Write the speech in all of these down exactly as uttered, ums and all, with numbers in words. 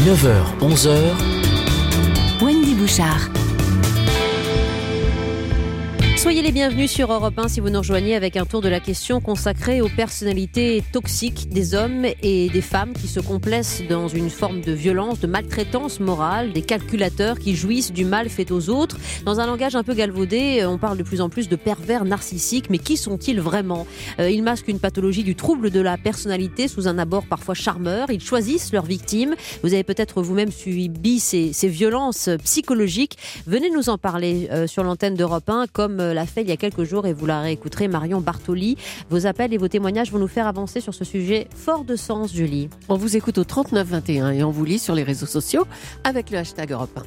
neuf heures, onze heures. Wendy Bouchard. Soyez les bienvenus sur Europe un si vous nous rejoignez avec un tour de la question consacrée aux personnalités toxiques des hommes et des femmes qui se complaisent dans une forme de violence, de maltraitance morale, des calculateurs qui jouissent du mal fait aux autres. Dans un langage un peu galvaudé, on parle de plus en plus de pervers narcissiques, mais qui sont-ils vraiment ? euh, Ils masquent une pathologie du trouble de la personnalité sous un abord parfois charmeur. Ils choisissent leurs victimes. Vous avez peut-être vous-même subi ces, ces violences psychologiques. Venez nous en parler euh, sur l'antenne d'Europe un, comme euh, l'a fait il y a quelques jours, et vous la réécouterez, Marion Bartoli. Vos appels et vos témoignages vont nous faire avancer sur ce sujet fort de sens, Julie. On vous écoute au trente-neuf vingt et un et on vous lit sur les réseaux sociaux avec le hashtag Europe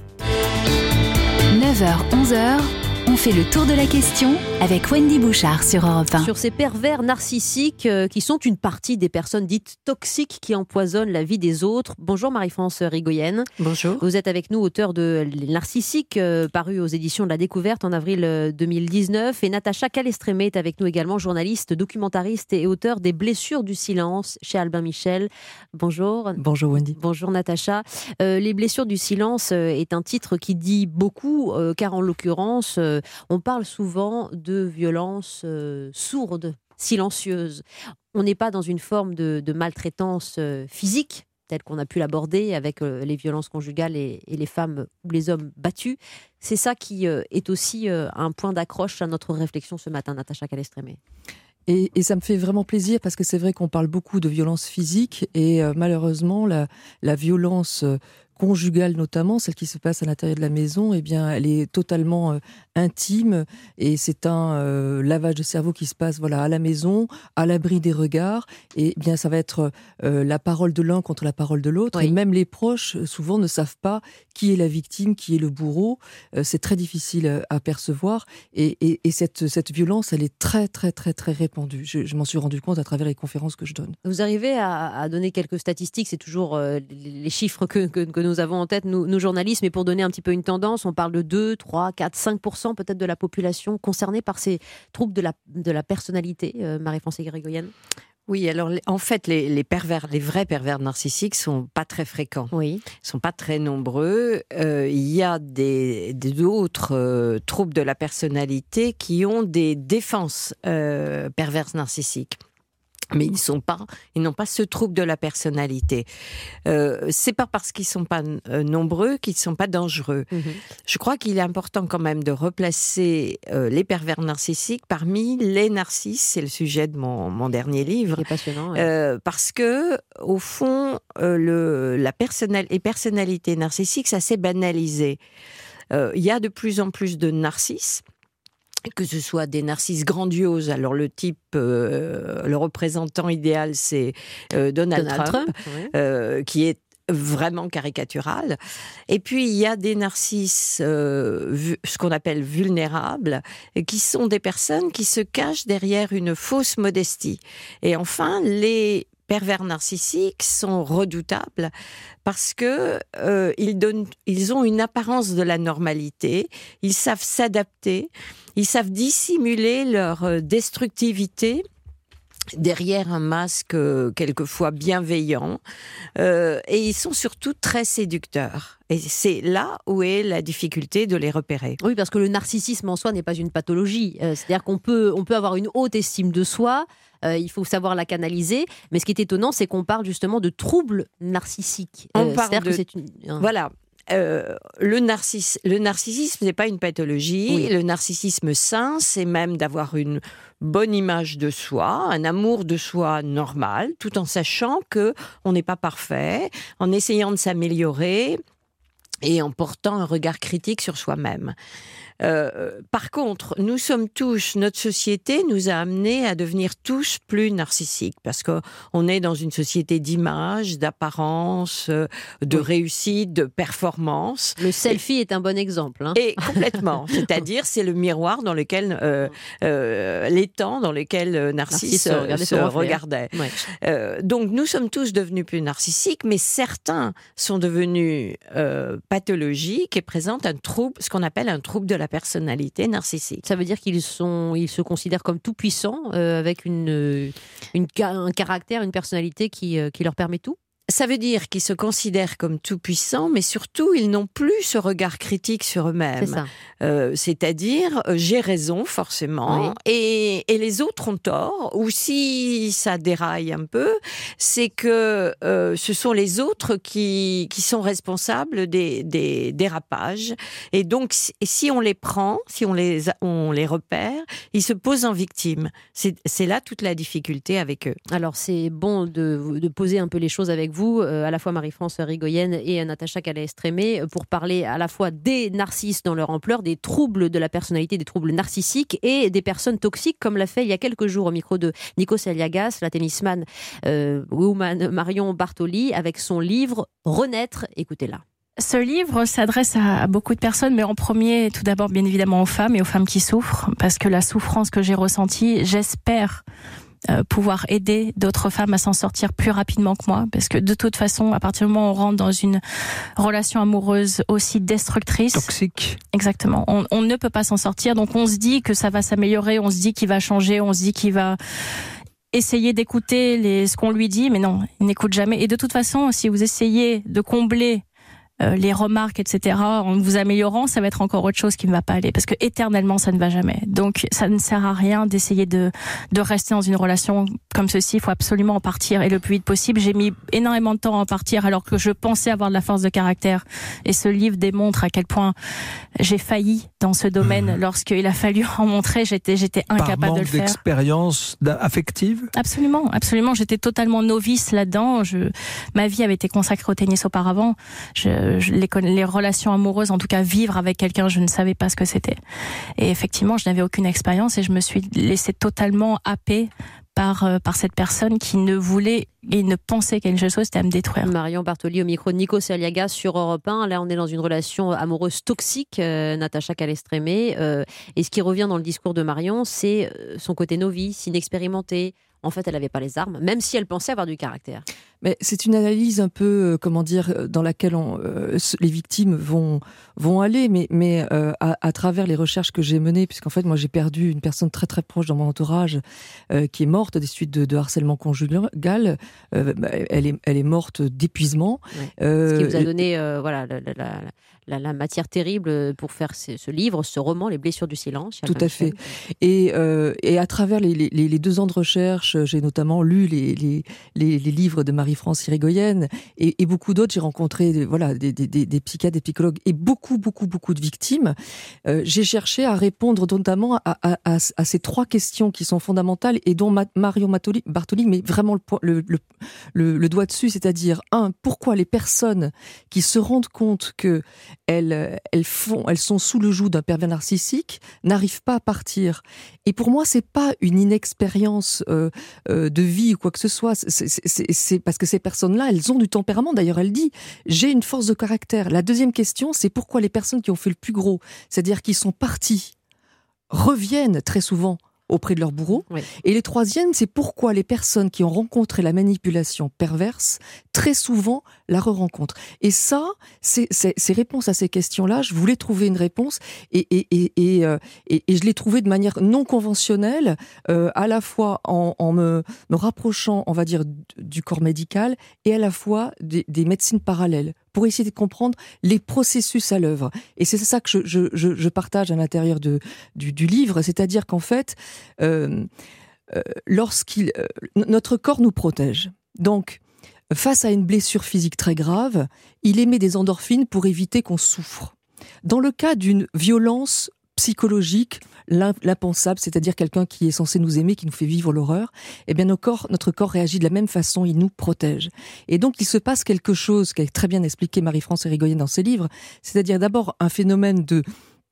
un. neuf heures, onze heures, on fait le tour de la question avec Wendy Bouchard sur Europe un. Sur ces pervers narcissiques euh, qui sont une partie des personnes dites toxiques qui empoisonnent la vie des autres. Bonjour Marie-France Rigoyenne. Bonjour. Vous êtes avec nous, auteur de Les Narcissiques, euh, paru aux éditions de La Découverte en avril euh, deux mille dix-neuf. Et Natacha Calestrémé est avec nous également, journaliste, documentariste et auteur des Blessures du silence chez Albin Michel. Bonjour. Bonjour Wendy. Bonjour Natacha. Euh, Les Blessures du silence euh, est un titre qui dit beaucoup, euh, car en l'occurrence, euh, on parle souvent de violences euh, sourdes, silencieuses. On n'est pas dans une forme de, de maltraitance euh, physique, telle qu'on a pu l'aborder avec euh, les violences conjugales et, et les femmes ou les hommes battus. C'est ça qui euh, est aussi euh, un point d'accroche à notre réflexion ce matin, Natacha Calestrémé. Et, et ça me fait vraiment plaisir parce que c'est vrai qu'on parle beaucoup de violence physique et euh, malheureusement la, la violence euh, conjugale notamment, celle qui se passe à l'intérieur de la maison, eh bien, elle est totalement euh, intime et c'est un euh, lavage de cerveau qui se passe voilà, à la maison, à l'abri des regards. Et eh bien, ça va être euh, la parole de l'un contre la parole de l'autre. Oui. Et même les proches, souvent, ne savent pas qui est la victime, qui est le bourreau. Euh, c'est très difficile à percevoir. Et, et, et cette, cette violence, elle est très, très, très, très répandue. Je, je m'en suis rendu compte à travers les conférences que je donne. Vous arrivez à, à donner quelques statistiques, c'est toujours euh, les chiffres que, que, que nous avons en tête, nous, nous journalistes, mais pour donner un petit peu une tendance, on parle de deux, trois, quatre, cinq pour cent peut-être de la population concernée par ces troubles de la, de la personnalité, euh, Marie-France Rigoyenne. Oui, alors en fait, les, les pervers, les vrais pervers narcissiques sont pas très fréquents. Oui. Ils sont pas très nombreux. Euh, il y a des, des d'autres euh, troubles de la personnalité qui ont des défenses euh, perverses narcissiques. Mais ils sont pas, ils n'ont pas ce trouble de la personnalité. Euh, c'est pas parce qu'ils sont pas euh, nombreux qu'ils sont pas dangereux. Mmh. Je crois qu'il est important quand même de replacer euh, les pervers narcissiques parmi les narcisses. C'est le sujet de mon, mon dernier livre. C'est passionnant. Ouais. Euh, parce que au fond, euh, le, la personnal, les personnalités narcissiques, ça s'est banalisé. Euh, il y a de plus en plus de narcisses. Que ce soit des narcisses grandioses, alors le type, euh, le représentant idéal, c'est euh, Donald, Donald Trump, Trump ouais. euh, qui est vraiment caricatural. Et puis, il y a des narcisses, euh, vu, ce qu'on appelle vulnérables, qui sont des personnes qui se cachent derrière une fausse modestie. Et enfin, les pervers narcissiques sont redoutables parce que euh, ils donnent, ils ont une apparence de la normalité, ils savent s'adapter, ils savent dissimuler leur destructivité derrière un masque euh, quelquefois bienveillant, euh, et ils sont surtout très séducteurs. Et c'est là où est la difficulté de les repérer. Oui, parce que le narcissisme en soi n'est pas une pathologie. Euh, c'est-à-dire qu'on peut, on peut avoir une haute estime de soi, euh, il faut savoir la canaliser, mais ce qui est étonnant, c'est qu'on parle justement de troubles narcissiques. On euh, parle de... que c'est une... Voilà. Euh, le, narciss... le narcissisme n'est pas une pathologie. Oui. Le narcissisme sain, c'est même d'avoir une bonne image de soi, un amour de soi normal, tout en sachant que on n'est pas parfait, en essayant de s'améliorer et en portant un regard critique sur soi-même. Euh, par contre, nous sommes tous, notre société nous a amenés à devenir tous plus narcissiques parce qu'on est dans une société d'image, d'apparence, de oui. réussite, de performance. Le selfie et, est un bon exemple. Hein. Et complètement. C'est-à-dire, c'est le miroir dans lequel, euh, euh, l'étang dans lequel Narcisse, Narcisse se, se regardait. Ouais. Euh, donc, nous sommes tous devenus plus narcissiques, mais certains sont devenus euh, pathologiques et présentent un trouble, ce qu'on appelle un trouble de la personnalité narcissique. Ça veut dire qu'ils sont, ils se considèrent comme tout puissants, euh, avec une, une, un caractère, une personnalité qui, euh, qui leur permet tout ? Ça veut dire qu'ils se considèrent comme tout-puissants, mais surtout, ils n'ont plus ce regard critique sur eux-mêmes. C'est ça. Euh, c'est-à-dire, euh, j'ai raison, forcément, Oui. et, et les autres ont tort. Ou si ça déraille un peu, c'est que euh, ce sont les autres qui, qui sont responsables des, des dérapages. Et donc, si, si on les prend, si on les, on les repère, ils se posent en victime. C'est, c'est là toute la difficulté avec eux. Alors, c'est bon de, de poser un peu les choses avec vous. Vous, euh, à la fois Marie-France Rigoyenne et Natacha Calais-Estrémé, pour parler à la fois des narcisses dans leur ampleur, des troubles de la personnalité, des troubles narcissiques et des personnes toxiques, comme l'a fait il y a quelques jours au micro de Nikos Aliagas, la tennisman euh, woman Marion Bartoli, avec son livre Renaître. Écoutez-la. Ce livre s'adresse à beaucoup de personnes, mais en premier, tout d'abord, bien évidemment, aux femmes et aux femmes qui souffrent, parce que la souffrance que j'ai ressentie, j'espère Euh, pouvoir aider d'autres femmes à s'en sortir plus rapidement que moi, parce que de toute façon, à partir du moment où on rentre dans une relation amoureuse aussi destructrice, toxique, exactement, on, on ne peut pas s'en sortir, donc on se dit que ça va s'améliorer, on se dit qu'il va changer, on se dit qu'il va essayer d'écouter les, ce qu'on lui dit, mais non, il n'écoute jamais, et de toute façon, si vous essayez de combler Euh, les remarques, et cetera, en vous améliorant, ça va être encore autre chose qui ne va pas aller, parce que éternellement, ça ne va jamais. Donc, ça ne sert à rien d'essayer de de rester dans une relation comme ceci. Il faut absolument en partir, et le plus vite possible. J'ai mis énormément de temps à en partir, alors que je pensais avoir de la force de caractère. Et ce livre démontre à quel point j'ai failli dans ce domaine. Mmh. Lorsqu'il a fallu en montrer, j'étais j'étais incapable Par de le manque faire. d'expérience affective. Absolument, absolument. J'étais totalement novice là-dedans. Je, ma vie avait été consacrée au tennis auparavant. Je Les, les relations amoureuses, en tout cas vivre avec quelqu'un, je ne savais pas ce que c'était. Et effectivement, je n'avais aucune expérience et je me suis laissée totalement happer par, euh, par cette personne qui ne voulait et ne pensait qu'une seule chose, c'était à me détruire. Marion Bartoli au micro de Nikos Aliagas sur Europe un. Là, on est dans une relation amoureuse toxique, euh, Natacha Calais-Estrémé. Euh, et ce qui revient dans le discours de Marion, c'est son côté novice, inexpérimenté. En fait, elle n'avait pas les armes, même si elle pensait avoir du caractère. Mais c'est une analyse un peu, euh, comment dire, dans laquelle on, euh, les victimes vont vont aller, mais mais euh, à, à travers les recherches que j'ai menées, puisqu'en fait moi j'ai perdu une personne très très proche dans mon entourage euh, qui est morte des suites de, de harcèlement conjugal. Euh, elle est elle est morte d'épuisement. Ouais. Euh, Ce qui vous a donné, euh, voilà, la, la, la, la, la matière terrible pour faire ce, ce livre, ce roman, Les blessures du silence. Tout à fait. Et euh, et à travers les, les les deux ans de recherche, j'ai notamment lu les les les, les livres de Marie-France Rigoyenne et, et beaucoup d'autres. J'ai rencontré voilà des, des, des, des psychiatres, des psychologues et beaucoup beaucoup beaucoup de victimes. Euh, j'ai cherché à répondre notamment à, à, à, à ces trois questions qui sont fondamentales et dont Ma- Marion Bartoli, Bartoli met vraiment le, le, le, le, le doigt dessus, c'est-à-dire un, pourquoi les personnes qui se rendent compte que elles elles font elles sont sous le joug d'un pervers narcissique n'arrivent pas à partir. Et pour moi, c'est pas une inexpérience euh, euh, de vie ou quoi que ce soit. C'est, c'est, c'est, c'est parce que ces personnes-là, elles ont du tempérament. D'ailleurs, elle dit, j'ai une force de caractère. La deuxième question, c'est pourquoi les personnes qui ont fait le plus gros, c'est-à-dire qui sont parties, reviennent très souvent auprès de leur bourreau. Oui. Et les troisièmes, c'est pourquoi les personnes qui ont rencontré la manipulation perverse, très souvent, la re-rencontrent. Et ça, c'est, c'est, ces réponses à ces questions-là, je voulais trouver une réponse et, et, et, et, euh, et, et je l'ai trouvée de manière non conventionnelle, euh, à la fois en, en me, me rapprochant, on va dire, du corps médical et à la fois des, des médecines parallèles, pour essayer de comprendre les processus à l'œuvre. Et c'est ça que je, je, je, je partage à l'intérieur de, du, du livre, c'est-à-dire qu'en fait, euh, euh, lorsqu'il, euh, notre corps nous protège. Donc, face à une blessure physique très grave, il émet des endorphines pour éviter qu'on souffre. Dans le cas d'une violence psychologique, l'impensable, c'est-à-dire quelqu'un qui est censé nous aimer, qui nous fait vivre l'horreur, eh bien, nos corps, notre corps réagit de la même façon, il nous protège. Et donc, il se passe quelque chose qui est très bien expliqué Marie-France Rigoyenne dans ses livres, c'est-à-dire d'abord un phénomène de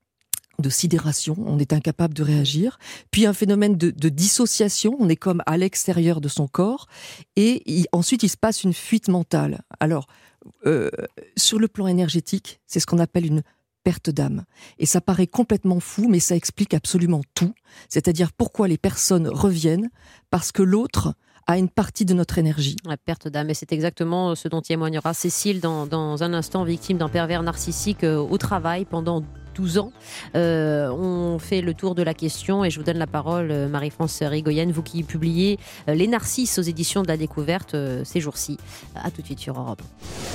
de sidération, on est incapable de réagir, puis un phénomène de, de dissociation, on est comme à l'extérieur de son corps, et il, ensuite il se passe une fuite mentale. Alors, euh, sur le plan énergétique, c'est ce qu'on appelle une perte d'âme. Et ça paraît complètement fou, mais ça explique absolument tout. C'est-à-dire pourquoi les personnes reviennent, parce que l'autre a une partie de notre énergie. La perte d'âme, et c'est exactement ce dont témoignera Cécile dans, dans un instant, victime d'un pervers narcissique euh, au travail pendant douze ans. Euh, on fait le tour de la question et je vous donne la parole, Marie-France Rigoyenne, vous qui publiez Les Narcisses aux éditions de la Découverte euh, ces jours-ci. À tout de suite sur Europe.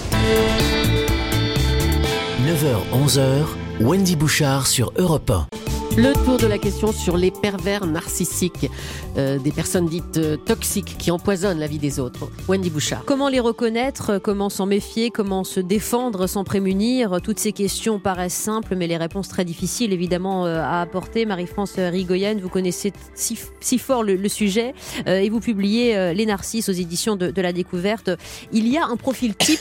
neuf heures onze heures, Wendy Bouchard sur Europe un. Le tour de la question sur les pervers narcissiques, euh, des personnes dites euh, toxiques qui empoisonnent la vie des autres. Wendy Bouchard. Comment les reconnaître, comment s'en méfier, comment se défendre, s'en prémunir? Toutes ces questions paraissent simples, mais les réponses très difficiles évidemment euh, à apporter. Marie-France Rigoyenne, vous connaissez si, si fort le, le sujet euh, et vous publiez euh, Les Narcisses aux éditions de, de la Découverte. Il y a un profil type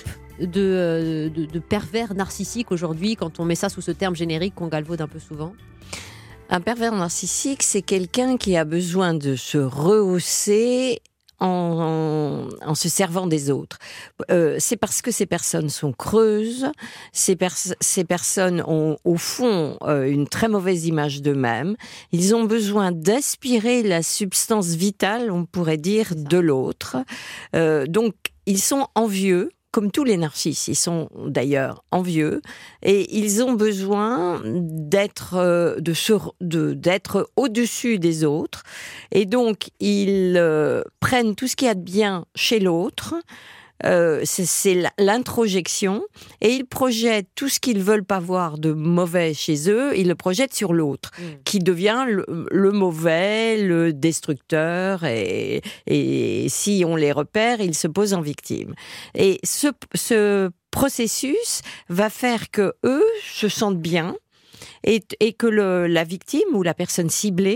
de, de, de pervers narcissique aujourd'hui, quand on met ça sous ce terme générique qu'on galvaude un peu souvent? Un pervers narcissique, c'est quelqu'un qui a besoin de se rehausser en, en, en se servant des autres. Euh, c'est parce que ces personnes sont creuses, ces, pers- ces personnes ont au fond euh, une très mauvaise image d'eux-mêmes. Ils ont besoin d'aspirer la substance vitale, on pourrait dire, de l'autre. Euh, donc, ils sont envieux. Comme tous les narcisses, ils sont d'ailleurs envieux et ils ont besoin d'être, euh, de se, de, d'être au-dessus des autres. Et donc, ils euh, prennent tout ce qu'il y a de bien chez l'autre. Euh, c'est, c'est l'introjection et ils projettent tout ce qu'ils veulent pas voir de mauvais chez eux, ils le projettent sur l'autre, mmh. qui devient le, le mauvais, le destructeur et, et si on les repère, ils se posent en victime. Et ce, ce processus va faire que eux se sentent bien et, et que le, la victime ou la personne ciblée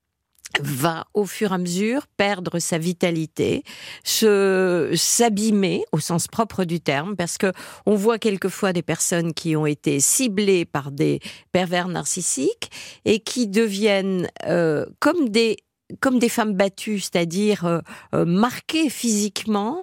va au fur et à mesure perdre sa vitalité, se s'abîmer au sens propre du terme, parce que on voit quelquefois des personnes qui ont été ciblées par des pervers narcissiques et qui deviennent euh, comme des comme des femmes battues, c'est-à-dire euh, euh, marquées physiquement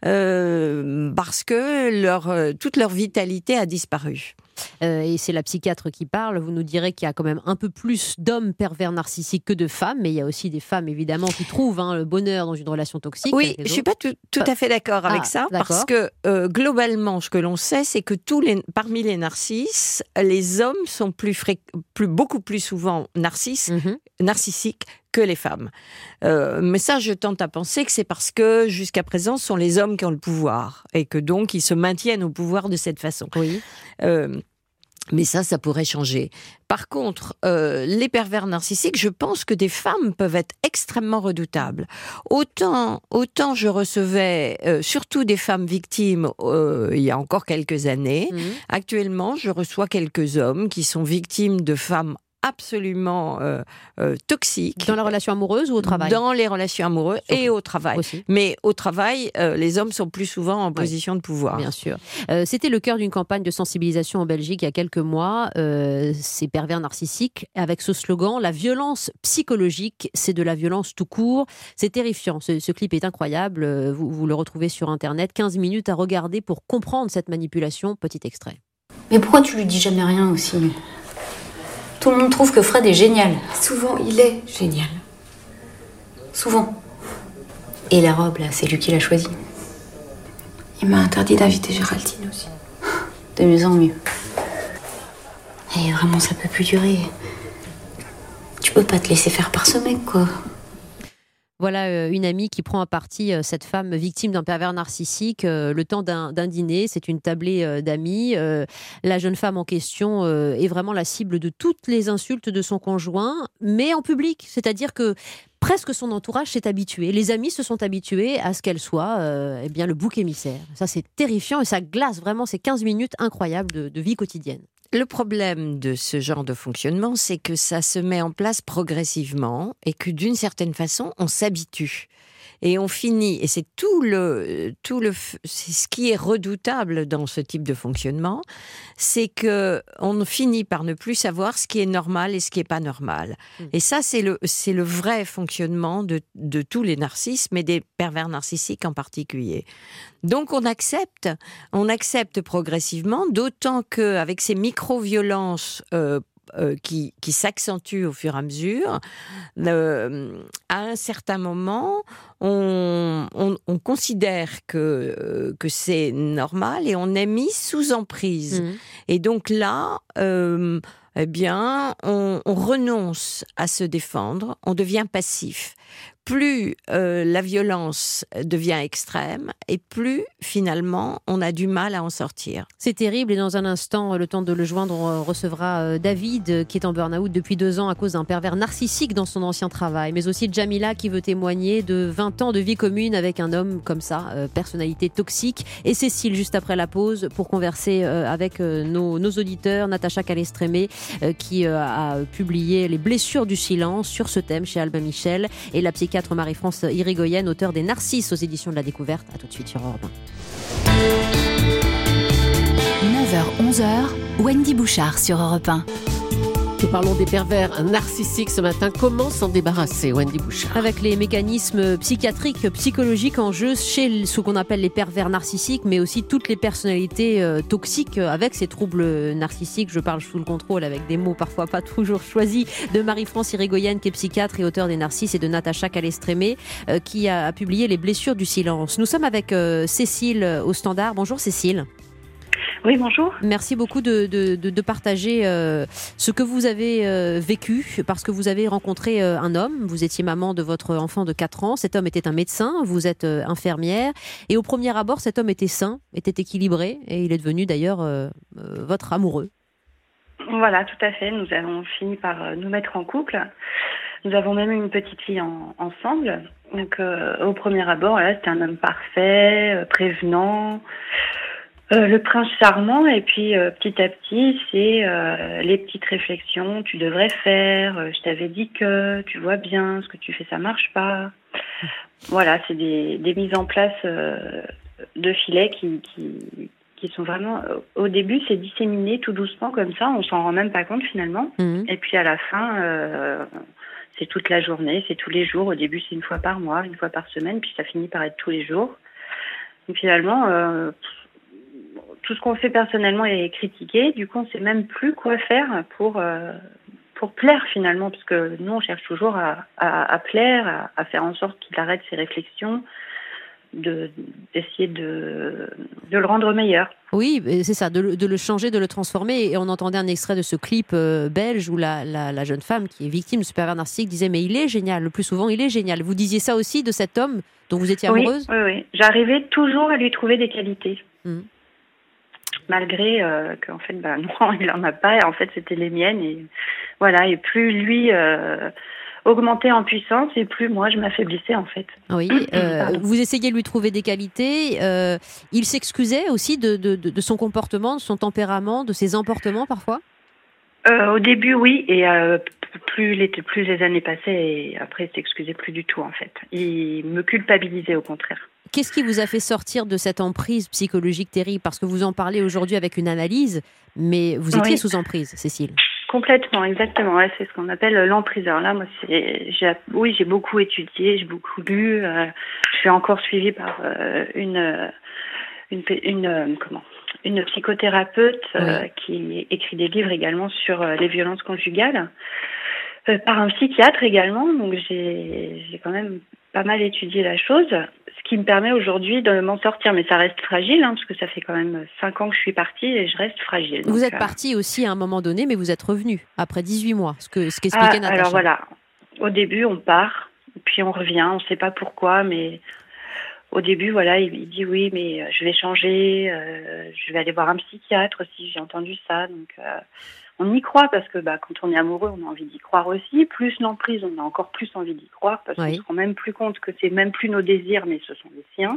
euh, parce que leur euh, toute leur vitalité a disparu. Euh, et c'est la psychiatre qui parle. Vous nous direz qu'il y a quand même un peu plus d'hommes pervers narcissiques que de femmes, mais il y a aussi des femmes évidemment qui trouvent hein, le bonheur dans une relation toxique. Oui, je suis pas tout, tout à fait d'accord avec ah, ça, d'accord. Parce que euh, globalement, ce que l'on sait, c'est que tous les, parmi les narcisses, les hommes sont plus, fré... plus beaucoup plus souvent narcisses, mm-hmm. narcissiques que les femmes. Euh, mais ça, je tente à penser que c'est parce que jusqu'à présent, ce sont les hommes qui ont le pouvoir et que donc ils se maintiennent au pouvoir de cette façon. Oui. Euh, Mais ça, ça pourrait changer. Par contre, euh, les pervers narcissiques, je pense que des femmes peuvent être extrêmement redoutables. Autant, autant je recevais euh, surtout des femmes victimes euh, il y a encore quelques années. Mmh. Actuellement, je reçois quelques hommes qui sont victimes de femmes absolument euh, euh, toxiques. Dans la relation amoureuse ou au travail? Dans les relations amoureuses Surtout. Et au travail. Aussi. Mais au travail, euh, les hommes sont plus souvent en oui. position de pouvoir. Bien sûr. Euh, c'était le cœur d'une campagne de sensibilisation en Belgique il y a quelques mois. Euh, ces pervers narcissiques, avec ce slogan, la violence psychologique, c'est de la violence tout court. C'est terrifiant. Ce, ce clip est incroyable. Vous, vous le retrouvez sur Internet. quinze minutes à regarder pour comprendre cette manipulation. Petit extrait. Mais pourquoi tu lui dis jamais rien aussi ? Tout le monde trouve que Fred est génial. Souvent, il est génial. Souvent. Et la robe, là, c'est lui qui l'a choisie. Il m'a interdit d'inviter Géraldine aussi. De mieux en mieux. Et vraiment, ça peut plus durer. Tu peux pas te laisser faire par ce mec, quoi. Voilà une amie qui prend à partie cette femme victime d'un pervers narcissique euh, le temps d'un, d'un dîner. C'est une tablée euh, d'amis. Euh, la jeune femme en question euh, est vraiment la cible de toutes les insultes de son conjoint, mais en public. C'est-à-dire que presque son entourage s'est habitué. Les amis se sont habitués à ce qu'elle soit euh, eh bien, le bouc émissaire. Ça, c'est terrifiant et ça glace vraiment ces quinze minutes incroyables de, de vie quotidienne. Le problème de ce genre de fonctionnement, c'est que ça se met en place progressivement et que d'une certaine façon, on s'habitue. Et on finit, et c'est tout le, tout le, c'est ce qui est redoutable dans ce type de fonctionnement, c'est que on finit par ne plus savoir ce qui est normal et ce qui est pas normal. Mmh. Et ça, c'est le, c'est le vrai fonctionnement de, de tous les narcisses, mais des pervers narcissiques en particulier. Donc on accepte, on accepte progressivement, d'autant que avec ces micro-violences euh, Euh, qui, qui s'accentue au fur et à mesure, euh, à un certain moment, on, on, on considère que, euh, que c'est normal et on est mis sous emprise. Mmh. Et donc là, euh, eh bien, on, on renonce à se défendre, on devient passif. Plus euh, la violence devient extrême et plus, finalement, on a du mal à en sortir. C'est terrible et dans un instant, le temps de le joindre, on recevra David qui est en burn-out depuis deux ans à cause d'un pervers narcissique dans son ancien travail, mais aussi Jamila qui veut témoigner de vingt ans de vie commune avec un homme comme ça, euh, personnalité toxique, et Cécile juste après la pause pour converser euh, avec euh, nos, nos auditeurs, Natacha Calestrémé euh, qui euh, a publié Les blessures du silence sur ce thème chez Albin Michel, et la psychiatre Marie-France Irigoyen, auteure des Narcisses aux éditions de la Découverte. À tout de suite sur Europe un. neuf heures onze heures, Wendy Bouchard sur Europe un. Nous parlons des pervers narcissiques ce matin. Comment s'en débarrasser, Wendy Bouchard? Avec les mécanismes psychiatriques, psychologiques en jeu chez ce qu'on appelle les pervers narcissiques, mais aussi toutes les personnalités euh, toxiques avec ces troubles narcissiques. Je parle sous le contrôle avec des mots parfois pas toujours choisis de Marie-France Irigoyen qui est psychiatre et auteure des Narcisses, et de Natacha Calestrémé euh, qui a, a publié Les blessures du silence. Nous sommes avec euh, Cécile euh, au standard. Bonjour Cécile. Oui, bonjour. Merci beaucoup de, de, de, de partager euh, ce que vous avez euh, vécu, parce que vous avez rencontré euh, un homme, vous étiez maman de votre enfant de quatre ans, cet homme était un médecin, vous êtes euh, infirmière, et au premier abord, cet homme était sain, était équilibré, et il est devenu d'ailleurs euh, euh, votre amoureux. Voilà, tout à fait, nous avons fini par nous mettre en couple. Nous avons même eu une petite fille en, ensemble. Donc, euh, au premier abord, là, c'était un homme parfait, euh, prévenant, Euh, le prince charmant, et puis euh, petit à petit, c'est euh, les petites réflexions. Tu devrais faire. Euh, je t'avais dit que. Tu vois bien, ce que tu fais, ça marche pas. Voilà, c'est des, des mises en place euh, de filets qui, qui qui sont vraiment. Euh, au début, c'est disséminé tout doucement comme ça. On s'en rend même pas compte finalement. Mmh. Et puis à la fin, euh, c'est toute la journée, c'est tous les jours. Au début, c'est une fois par mois, une fois par semaine, puis ça finit par être tous les jours. Et finalement. Euh, Tout ce qu'on fait personnellement est critiqué. Du coup, on ne sait même plus quoi faire pour euh, pour plaire finalement, parce que nous, on cherche toujours à, à, à plaire, à, à faire en sorte qu'il arrête ses réflexions, de d'essayer de de le rendre meilleur. Oui, c'est ça, de le, de le changer, de le transformer. Et on entendait un extrait de ce clip euh, belge où la, la la jeune femme qui est victime de ce pervers narcissique disait mais il est génial. Le plus souvent, il est génial. Vous disiez ça aussi de cet homme dont vous étiez amoureuse? Oui, oui, oui. J'arrivais toujours à lui trouver des qualités. Mmh. Malgré euh, qu'en fait, bah, non, il en a pas. Et en fait, c'était les miennes. Et voilà. Et plus lui euh, augmentait en puissance, et plus moi, je m'affaiblissais en fait. Oui. Euh, vous essayez de lui trouver des qualités. Euh, il s'excusait aussi de, de, de son comportement, de son tempérament, de ses emportements parfois. Euh, au début, oui. Et euh, plus les plus les années passaient, et après, il s'excusait plus du tout en fait. Il me culpabilisait au contraire. Qu'est-ce qui vous a fait sortir de cette emprise psychologique terrible? Parce que vous en parlez aujourd'hui avec une analyse, mais vous étiez oui. sous emprise, Cécile. Complètement, exactement. Ouais, c'est ce qu'on appelle l'empriseur. Là, moi, c'est, j'ai, oui, j'ai beaucoup étudié, j'ai beaucoup lu. Euh, je suis encore suivie par euh, une, une, une, une, comment, une psychothérapeute euh, oui. qui écrit des livres également sur euh, les violences conjugales. Euh, par un psychiatre également. Donc, j'ai, j'ai quand même pas mal étudié la chose. Ce qui me permet aujourd'hui de m'en sortir, mais ça reste fragile, hein, parce que ça fait quand même cinq ans que je suis partie et je reste fragile. Vous donc, êtes partie euh... aussi à un moment donné, mais vous êtes revenue après dix-huit mois, ce que ce qu'expliquait ah, Natacha. Alors voilà, au début on part, puis on revient, on ne sait pas pourquoi, mais au début voilà, il, il dit oui, mais je vais changer, euh, je vais aller voir un psychiatre aussi, j'ai entendu ça, donc euh, on y croit parce que bah, quand on est amoureux, on a envie d'y croire aussi. Plus l'emprise, on a encore plus envie d'y croire parce oui. qu'on se rend même plus compte que c'est même plus nos désirs, mais ce sont les siens.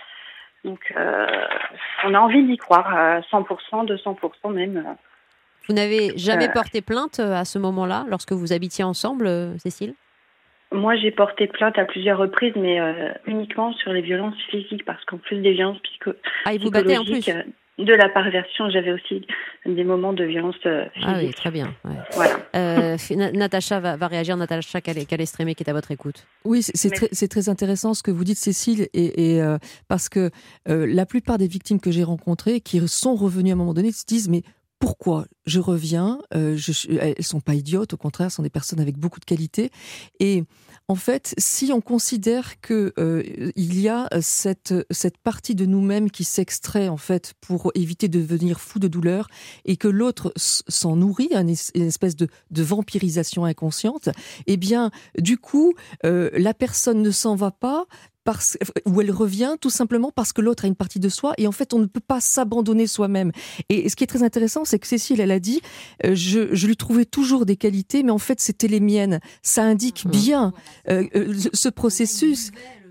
Donc, euh, on a envie d'y croire à cent pour cent, deux cents pour cent même. Vous n'avez jamais euh, porté plainte à ce moment-là, lorsque vous habitiez ensemble, Cécile ? Moi, j'ai porté plainte à plusieurs reprises, mais euh, uniquement sur les violences physiques, parce qu'en plus des violences psycho- ah, il vous psychologiques... battait en plus. De la perversion, j'avais aussi des moments de violence euh, physique. Ah oui, très bien. Ouais. Voilà. Euh, Natacha va, va réagir, Natacha Calestrémé qui est à votre écoute. Oui, c'est, c'est, très, c'est très intéressant ce que vous dites, Cécile, et, et euh, parce que euh, la plupart des victimes que j'ai rencontrées, qui sont revenues à un moment donné, se disent mais pourquoi je reviens euh, je, Elles sont pas idiotes, au contraire, ce sont des personnes avec beaucoup de qualité. Et En fait, si on considère que euh, il y a cette cette partie de nous-mêmes qui s'extrait en fait pour éviter de devenir fou de douleur et que l'autre s'en nourrit, une espèce de, de vampirisation inconsciente, eh bien, du coup, euh, la personne ne s'en va pas. Parce, où elle revient tout simplement parce que l'autre a une partie de soi et en fait on ne peut pas s'abandonner soi-même. Et ce qui est très intéressant, c'est que Cécile, elle a dit euh, je, je lui trouvais toujours des qualités, mais en fait c'était les miennes. Ça indique bien euh, euh, ce processus.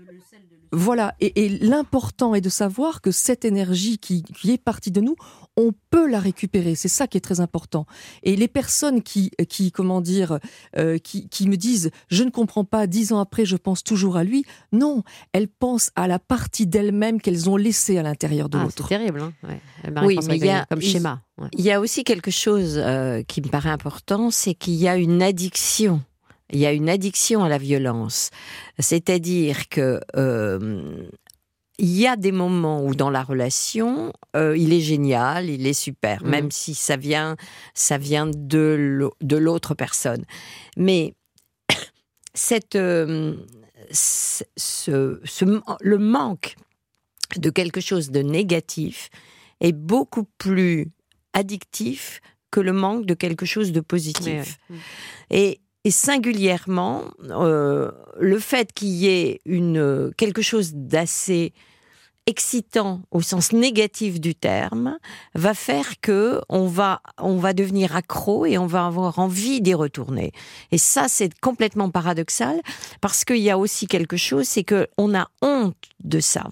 Voilà, et, et l'important est de savoir que cette énergie qui, qui est partie de nous, on peut la récupérer. C'est ça qui est très important. Et les personnes qui, qui comment dire, euh, qui, qui me disent « je ne comprends pas, dix ans après, je pense toujours à lui », non, elles pensent à la partie d'elles-mêmes qu'elles ont laissée à l'intérieur de ah, l'autre. C'est terrible, hein ouais. Oui, mais il y a, comme schéma. Ouais. Il y a aussi quelque chose euh, qui me paraît important, c'est qu'il y a une addiction. Il y a une addiction à la violence. C'est-à-dire que euh, il y a des moments où dans la relation, euh, il est génial, il est super, mmh. même si ça vient, ça vient de l'autre personne. Mais cette, euh, ce, ce, ce, le manque de quelque chose de négatif est beaucoup plus addictif que le manque de quelque chose de positif. Oui, oui. Et Et singulièrement, euh, le fait qu'il y ait une, quelque chose d'assez excitant au sens négatif du terme va faire que on va, on va devenir accro et on va avoir envie d'y retourner. Et ça, c'est complètement paradoxal parce qu'il y a aussi quelque chose, c'est qu'on a honte de ça.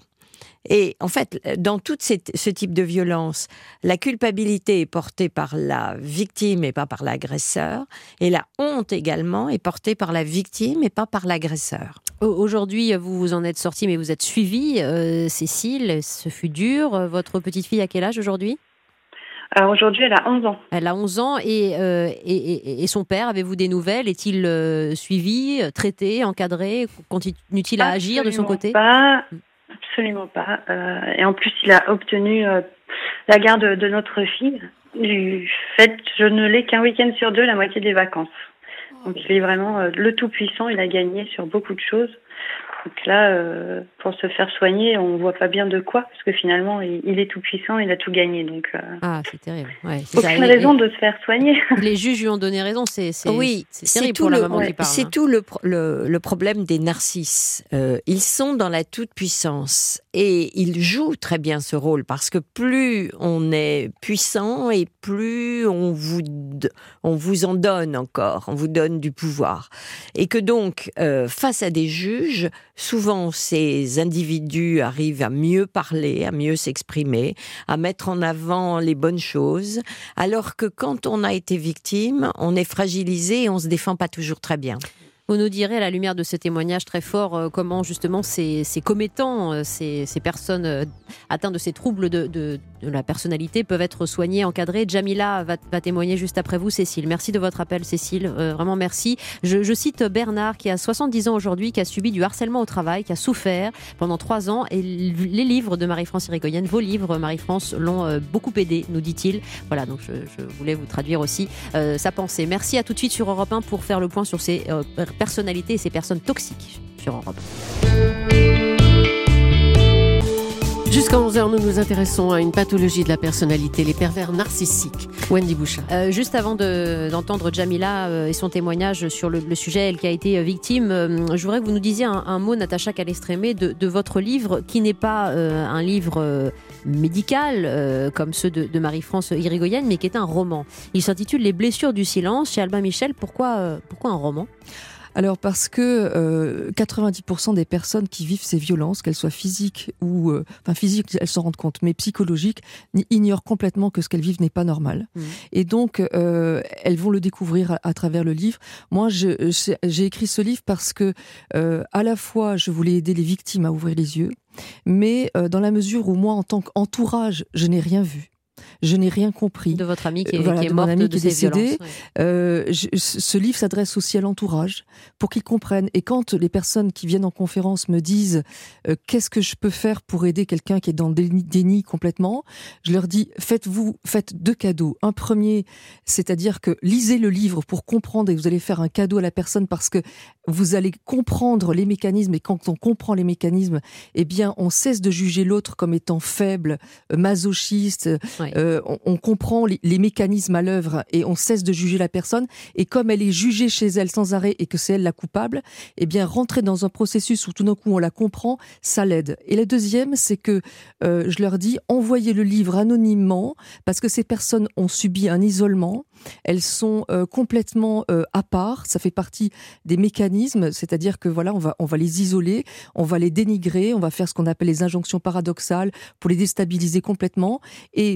Et en fait, dans tout ce type de violence, la culpabilité est portée par la victime et pas par l'agresseur. Et la honte également est portée par la victime et pas par l'agresseur. Aujourd'hui, vous vous en êtes sortie, mais vous êtes suivie. Euh, Cécile, ce fut dur. Votre petite fille a quel âge aujourd'hui ? Alors aujourd'hui, elle a onze ans. Elle a onze ans. Et, euh, et, et, et son père, avez-vous des nouvelles ? Est-il euh, suivi, traité, encadré ? Continue-t-il à Absolument agir de son côté ? Pas. Absolument pas. Euh, et en plus, il a obtenu euh, la garde de, de notre fille. Du fait, je ne l'ai qu'un week-end sur deux, la moitié des vacances. Donc, il est vraiment euh, le tout-puissant. Il a gagné sur beaucoup de choses. Donc là, euh, pour se faire soigner, on voit pas bien de quoi, parce que finalement, il, il est tout-puissant, il a tout gagné. Donc, euh, ah, c'est terrible. Ouais, c'est aucune ça. raison les, de se faire soigner. Les juges lui ont donné raison. C'est, c'est, oui, c'est terrible pour la maman qui parle. C'est hein. tout le, le, le problème des narcisses. Euh, ils sont dans la toute-puissance et ils jouent très bien ce rôle parce que plus on est puissant et plus on vous, on vous en donne encore, on vous donne du pouvoir. Et que donc, euh, face à des juges, souvent, ces individus arrivent à mieux parler, à mieux s'exprimer, à mettre en avant les bonnes choses, alors que quand on a été victime, on est fragilisé et on se défend pas toujours très bien. Vous nous direz, à la lumière de ce témoignage très fort, euh, comment justement ces, ces commettants, euh, ces, ces personnes euh, atteintes de ces troubles de, de, de la personnalité peuvent être soignées, encadrées. Jamila va, va témoigner juste après vous, Cécile. Merci de votre appel, Cécile. Euh, vraiment merci. Je, je cite Bernard, qui a soixante-dix ans aujourd'hui, qui a subi du harcèlement au travail, qui a souffert pendant trois ans. Et les livres de Marie-France Irigoyen, vos livres, Marie-France, l'ont euh, beaucoup aidé, nous dit-il. Voilà, donc je, je voulais vous traduire aussi euh, sa pensée. Merci, à tout de suite sur Europe un pour faire le point sur ces euh, personnalités et ces personnes toxiques sur Europe. Jusqu'à onze heures, nous nous intéressons à une pathologie de la personnalité, les pervers narcissiques. Wendy Bouchard. Euh, juste avant de, d'entendre Jamila euh, et son témoignage sur le, le sujet, elle qui a été victime, euh, je voudrais que vous nous disiez un, un mot, Natacha Calestrémé, de, de votre livre, qui n'est pas euh, un livre euh, médical, euh, comme ceux de, de Marie-France Irigoyen, mais qui est un roman. Il s'intitule « Les blessures du silence » chez Albin Michel. Pourquoi, euh, pourquoi un roman ? Alors parce que euh, quatre-vingt-dix pour cent des personnes qui vivent ces violences, qu'elles soient physiques ou... Euh, enfin physiques, elles s'en rendent compte, mais psychologiques, ignorent complètement que ce qu'elles vivent n'est pas normal. Mmh. Et donc, euh, elles vont le découvrir à, à travers le livre. Moi, je, j'ai, j'ai écrit ce livre parce que, euh, à la fois, je voulais aider les victimes à ouvrir les yeux, mais euh, dans la mesure où moi, en tant qu'entourage, je n'ai rien vu. je n'ai rien compris. De votre amie qui est, voilà, qui est de morte mon amie de, qui est de ces décédée. violences. Ouais. Euh, je, ce livre s'adresse aussi à l'entourage pour qu'ils comprennent. Et quand les personnes qui viennent en conférence me disent euh, qu'est-ce que je peux faire pour aider quelqu'un qui est dans le déni, déni complètement, je leur dis faites-vous, faites deux cadeaux. Un premier, c'est-à-dire que lisez le livre pour comprendre et vous allez faire un cadeau à la personne parce que vous allez comprendre les mécanismes et quand on comprend les mécanismes, eh bien, on cesse de juger l'autre comme étant faible, masochiste. Ouais. Euh, on, on comprend les, les mécanismes à l'œuvre et on cesse de juger la personne. Et comme elle est jugée chez elle sans arrêt et que c'est elle la coupable, eh bien, rentrer dans un processus où tout d'un coup on la comprend, ça l'aide. Et la deuxième, c'est que euh, je leur dis envoyez le livre anonymement parce que ces personnes ont subi un isolement. Elles sont euh, complètement euh, à part. Ça fait partie des mécanismes, c'est-à-dire que voilà, on va on va les isoler, on va les dénigrer, on va faire ce qu'on appelle les injonctions paradoxales pour les déstabiliser complètement. Et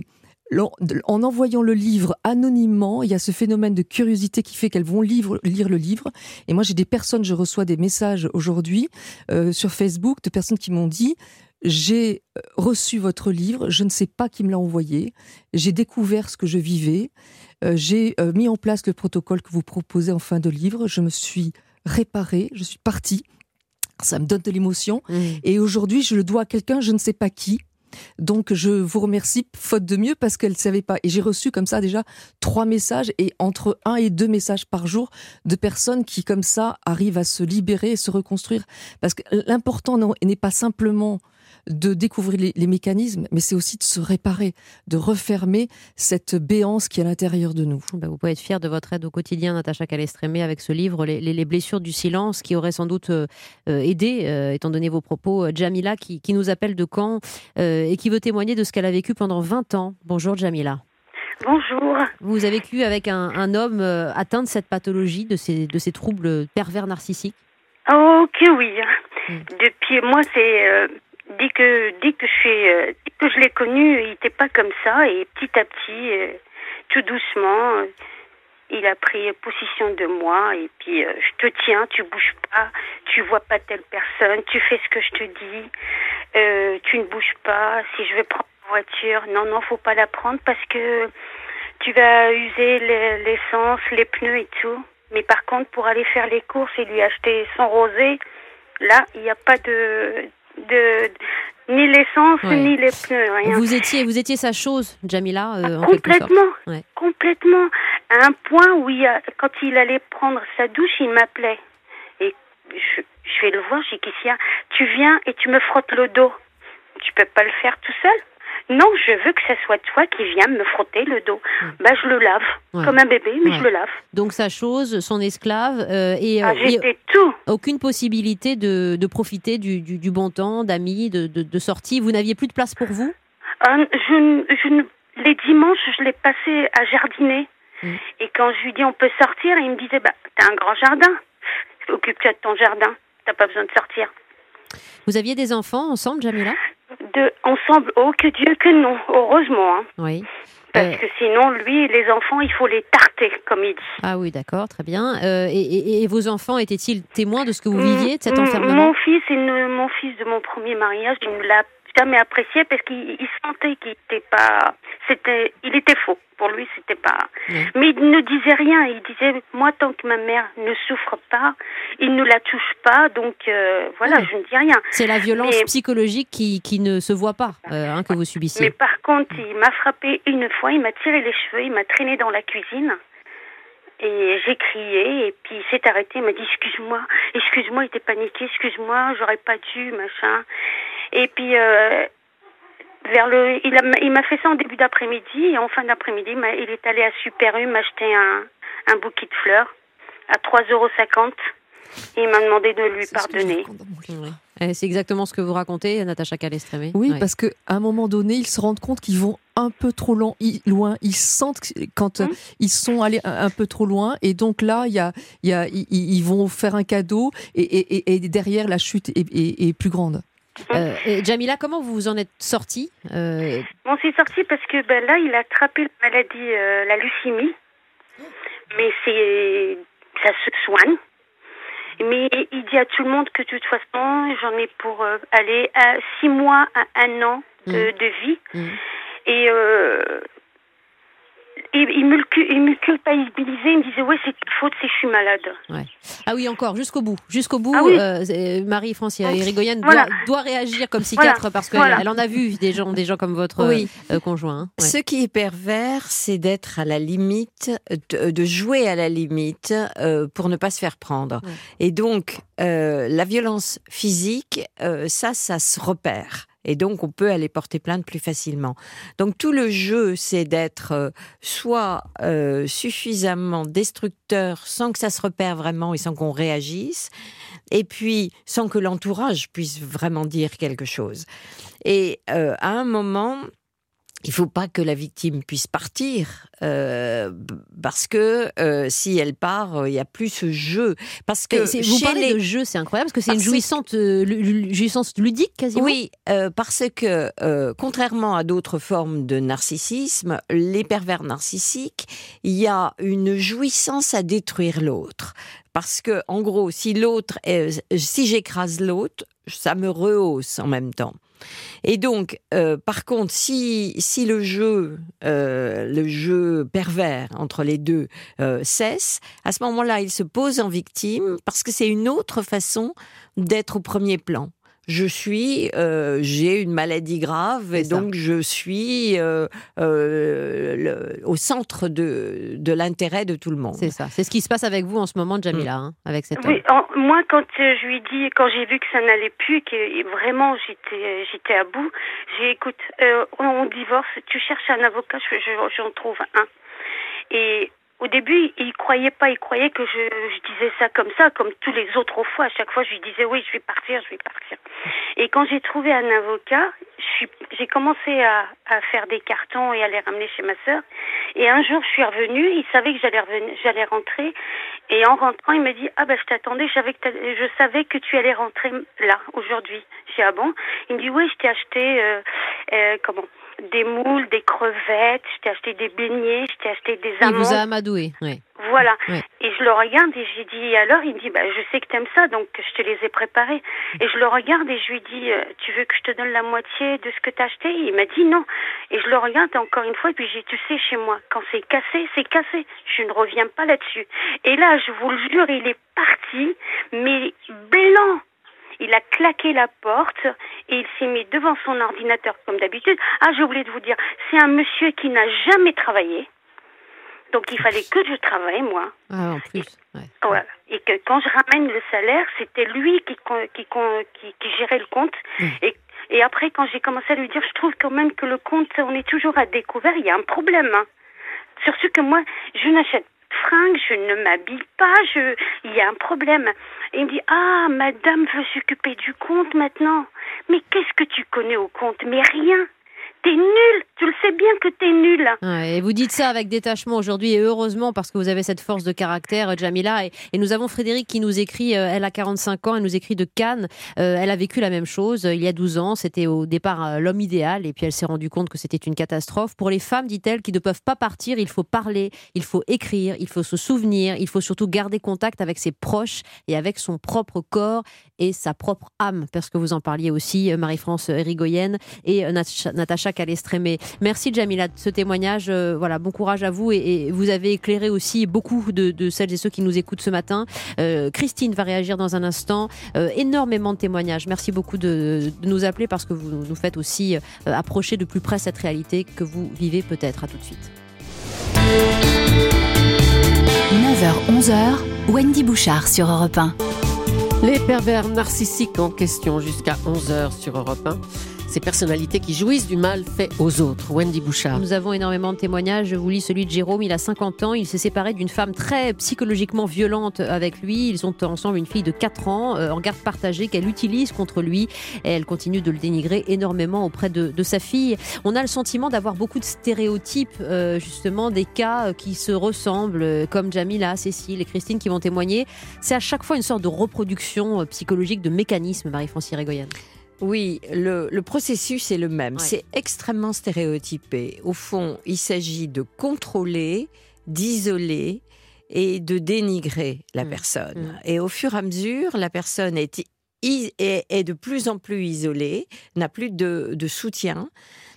en envoyant le livre anonymement, il y a ce phénomène de curiosité qui fait qu'elles vont lire, lire le livre. Et moi, j'ai des personnes, je reçois des messages aujourd'hui euh, sur Facebook de personnes qui m'ont dit j'ai reçu votre livre, je ne sais pas qui me l'a envoyé, j'ai découvert ce que je vivais, euh, j'ai euh, mis en place le protocole que vous proposez en fin de livre, je me suis réparée, je suis partie, ça me donne de l'émotion, mmh. et aujourd'hui je le dois à quelqu'un, je ne sais pas qui. Donc je vous remercie faute de mieux parce qu'elle ne savait pas. Et j'ai reçu comme ça déjà trois messages et entre un et deux messages par jour de personnes qui comme ça arrivent à se libérer et se reconstruire. Parce que l'important n'est pas simplement de découvrir les, les mécanismes, mais c'est aussi de se réparer, de refermer cette béance qui est à l'intérieur de nous. Ben vous pouvez être fière de votre aide au quotidien, Natacha Calestrémé, avec ce livre, les, les, les blessures du silence, qui aurait sans doute euh, aidé, euh, étant donné vos propos. Jamila, qui, qui nous appelle de Caen euh, et qui veut témoigner de ce qu'elle a vécu pendant vingt ans. Bonjour Jamila. Bonjour. Vous avez vécu avec un, un homme euh, atteint de cette pathologie, de ces, de ces troubles pervers narcissiques? Oh, que oui. Mm. Depuis, moi, c'est... Euh... Dès que, dès que je suis, euh, dès que je l'ai connu, il n'était pas comme ça. Et petit à petit, euh, tout doucement, euh, il a pris possession de moi. Et puis, euh, je te tiens, tu bouges pas, tu vois pas telle personne, tu fais ce que je te dis, euh, tu ne bouges pas. Si je vais prendre la voiture, non, non, faut pas la prendre parce que tu vas user l'essence, les pneus et tout. Mais par contre, pour aller faire les courses et lui acheter son rosé, là, il n'y a pas de... De, ni l'essence, ouais. ni les pneus, rien. Vous étiez, vous étiez sa chose, Jamila, euh, en complètement, quelque sorte. Ouais. Complètement. À un point où, il a, quand il allait prendre sa douche, il m'appelait. Et je, je vais le voir, je dis, qu'est-ce qu'il y a ? Tu viens et tu me frottes le dos. Tu peux pas le faire tout seul ? Non, je veux que ce soit toi qui viens me frotter le dos. Ouais. Bah, je le lave, ouais. comme un bébé, mais ouais. je le lave. Donc sa chose, son esclave, euh, et, ah, euh, j'étais et tout. Aucune possibilité de, de profiter du, du, du bon temps, d'amis, de, de, de sorties. Vous n'aviez plus de place pour vous ? euh, je, je, Les dimanches, je l'ai passé à jardiner. Mmh. Et quand je lui dis on peut sortir, il me disait bah, t'as un grand jardin, occupe-toi de ton jardin, t'as pas besoin de sortir. Vous aviez des enfants ensemble, Jamila ? De, ensemble, oh que Dieu que non, heureusement. Hein. Oui. Parce euh... que sinon, lui, les enfants, il faut les tarter, comme il dit. Ah oui, d'accord, très bien. Euh, et, et, et vos enfants étaient-ils témoins de ce que vous viviez, de cet enfermement ? Mon fils, et ne, mon fils de mon premier mariage, il ne l'a jamais apprécié parce qu'il il sentait qu'il était pas, c'était, il était faux. Pour lui, c'était pas. Oui. Mais il ne disait rien. Il disait, moi, tant que ma mère ne souffre pas, il ne la touche pas. Donc euh, voilà, oui. je ne dis rien. C'est la violence mais, psychologique qui, qui ne se voit pas, euh, hein, que vous subissez. Mais par contre, il m'a frappé une fois. Il m'a tiré les cheveux. Il m'a traîné dans la cuisine. Et j'ai crié. Et puis il s'est arrêté. Il m'a dit, excuse-moi, excuse-moi. Il était paniqué. Excuse-moi, j'aurais pas dû, machin. Et puis. Euh, Vers le, il, a, il m'a fait ça en début d'après-midi et en fin d'après-midi, il est allé à Super U m'acheter un, un bouquet de fleurs à trois euros cinquante et il m'a demandé de lui c'est pardonner. Oui. C'est exactement ce que vous racontez, Natacha Calestrémé. Oui, ouais. parce qu'à un moment donné, ils se rendent compte qu'ils vont un peu trop loin. Ils sentent quand mmh. ils sont allés un peu trop loin et donc là, il y a, il y a, ils, ils vont faire un cadeau et, et, et derrière, la chute est, est, est plus grande. Euh, et Jamila, comment vous vous en êtes sortie euh... On s'est sorti parce que ben, là, il a attrapé la maladie, euh, la leucémie. Mais c'est, ça se soigne. Mais il dit à tout le monde que de toute façon, j'en ai pour euh, aller à six mois à un an de, mmh. de vie. Mmh. Et euh, il, il, me, il me culpabilisait, il me disait ouais c'est ta faute, c'est que je suis malade. Ouais. Ah oui, encore, jusqu'au bout. Jusqu'au bout, ah oui. euh, Marie-France Irigoyen voilà. doit, doit réagir comme psychiatre voilà. parce qu'elle voilà. elle en a vu des gens, des gens comme votre oui. euh, conjoint. Hein. Ouais. Ce qui est pervers, c'est d'être à la limite, de, de jouer à la limite euh, pour ne pas se faire prendre. Ouais. Et donc, euh, la violence physique, euh, ça, ça se repère. Et donc, on peut aller porter plainte plus facilement. Donc, tout le jeu, c'est d'être euh, soit euh, suffisamment destructeur sans que ça se repère vraiment et sans qu'on réagisse, et puis sans que l'entourage puisse vraiment dire quelque chose. Et euh, à un moment, il ne faut pas que la victime puisse partir, euh, parce que euh, si elle part, il n'y a plus ce jeu. Parce que c'est, vous parlez les... de jeu, c'est incroyable, parce que c'est parce une jouissance, que... euh, jouissance ludique quasiment. Oui, euh, parce que euh, contrairement à d'autres formes de narcissisme, les pervers narcissiques, il y a une jouissance à détruire l'autre. Parce que, en gros, si l'autre, est, si j'écrase l'autre, ça me rehausse en même temps. Et donc, euh, par contre, si, si le jeu, euh, le jeu pervers entre les deux euh, cesse, à ce moment-là, il se pose en victime parce que c'est une autre façon d'être au premier plan. Je suis, euh, j'ai une maladie grave et donc je suis euh, euh, le, au centre de, de l'intérêt de tout le monde. C'est ça. C'est ce qui se passe avec vous en ce moment, Djamila, mmh. hein, avec cette. Oui, en, moi quand euh, je lui dis, quand j'ai vu que ça n'allait plus, que vraiment j'étais, j'étais à bout, j'ai écoute, euh, on divorce, tu cherches un avocat, je, je, j'en trouve un. Et au début, il croyait pas, il croyait que je, je disais ça comme ça, comme tous les autres fois. À chaque fois, je lui disais oui, je vais partir, je vais partir. Et quand j'ai trouvé un avocat, je suis, j'ai commencé à, à faire des cartons et à les ramener chez ma sœur. Et un jour, je suis revenue, il savait que j'allais revenir, j'allais rentrer. Et en rentrant, il m'a dit ah ben je t'attendais, je savais que je savais que tu allais rentrer là aujourd'hui. J'ai dit ah bon. Il me dit oui, je t'ai acheté euh, euh, comment des moules, des crevettes, je t'ai acheté des beignets, je t'ai acheté des amandes. Il vous a amadoué, oui. Voilà. Oui. Et je le regarde et j'ai dit alors, il me dit bah je sais que t'aimes ça donc je te les ai préparés. Et je le regarde et je lui dis euh, tu veux que je te donne la moitié de ce que t'as acheté? Et il m'a dit non. Et je le regarde encore une fois et puis j'ai dit tu sais chez moi quand c'est cassé, c'est cassé. Je ne reviens pas là-dessus. Et là je vous le jure il est parti mais blanc. Il a claqué la porte et il s'est mis devant son ordinateur comme d'habitude. Ah, j'ai oublié de vous dire, c'est un monsieur qui n'a jamais travaillé. Donc il fallait que je travaille, moi. Ah, en plus. Ouais. Et, voilà. Et que quand je ramène le salaire, c'était lui qui, qui, qui, qui gérait le compte. Mmh. Et, et après, quand j'ai commencé à lui dire, je trouve quand même que le compte, on est toujours à découvert, il y a un problème. Hein. Surtout que moi, je n'achète fringues, je ne m'habille pas, je... il y a un problème. Et il me dit, ah, madame veut s'occuper du compte maintenant. Mais qu'est-ce que tu connais au compte? Mais rien. T'es nul, tu le sais bien que t'es nul. Ouais, et vous dites ça avec détachement aujourd'hui et heureusement parce que vous avez cette force de caractère, Djamila. Et, et nous avons Frédéric qui nous écrit, euh, elle a quarante-cinq ans, elle nous écrit de Cannes. Euh, elle a vécu la même chose euh, il y a douze ans. C'était au départ euh, l'homme idéal et puis elle s'est rendue compte que c'était une catastrophe. Pour les femmes, dit-elle, qui ne peuvent pas partir, il faut parler, il faut écrire, il faut se souvenir, il faut surtout garder contact avec ses proches et avec son propre corps et sa propre âme. Parce que vous en parliez aussi, Marie-France Irigoyen et euh, Natacha Calestrémé. Merci Djamila de ce témoignage. Euh, voilà, bon courage à vous et, et vous avez éclairé aussi beaucoup de, de celles et ceux qui nous écoutent ce matin. Euh, Christine va réagir dans un instant. Euh, énormément de témoignages. Merci beaucoup de, de nous appeler parce que vous nous faites aussi euh, approcher de plus près cette réalité que vous vivez peut-être. À tout de suite. neuf heures onze heures, Wendy Bouchard sur Europe un. Les pervers narcissiques en question jusqu'à onze heures sur Europe un. Ces personnalités qui jouissent du mal fait aux autres. Wendy Bouchard. Nous avons énormément de témoignages. Je vous lis celui de Jérôme. Il a cinquante ans. Il s'est séparé d'une femme très psychologiquement violente avec lui. Ils ont ensemble une fille de quatre ans euh, en garde partagée qu'elle utilise contre lui. Et elle continue de le dénigrer énormément auprès de, de sa fille. On a le sentiment d'avoir beaucoup de stéréotypes, euh, justement, des cas qui se ressemblent, euh, comme Djamila, Cécile et Christine qui vont témoigner. C'est à chaque fois une sorte de reproduction euh, psychologique de mécanismes, Marie-France Irigoyen. Oui, le, le processus est le même. Ouais. C'est extrêmement stéréotypé. Au fond, il s'agit de contrôler, d'isoler et de dénigrer la mmh. personne. Mmh. Et au fur et à mesure, la personne est, est, est de plus en plus isolée, n'a plus de, de soutien.